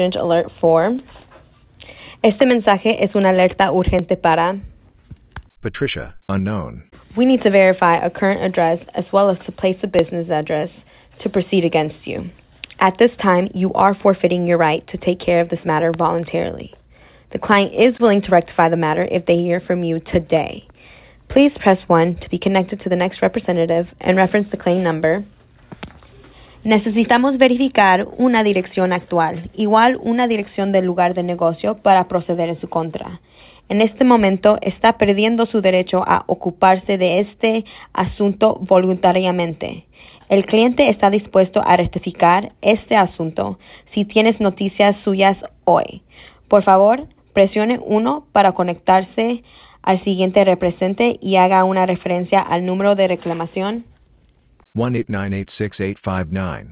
Alert 4. Este mensaje es una alerta urgente para Patricia, unknown. We need to verify a current address as well as to place a business address to proceed against you. At this time, you are forfeiting your right to take care of this matter voluntarily. The client is willing to rectify the matter if they hear from you today. Please press 1 to be connected to the next representative and reference the claim number. Necesitamos verificar una dirección actual, igual una dirección del lugar de negocio para proceder en su contra. En este momento está perdiendo su derecho a ocuparse de este asunto voluntariamente. El cliente está dispuesto a rectificar este asunto si tienes noticias suyas hoy. Por favor, presione 1 para conectarse al siguiente representante y haga una referencia al número de reclamación 1898685.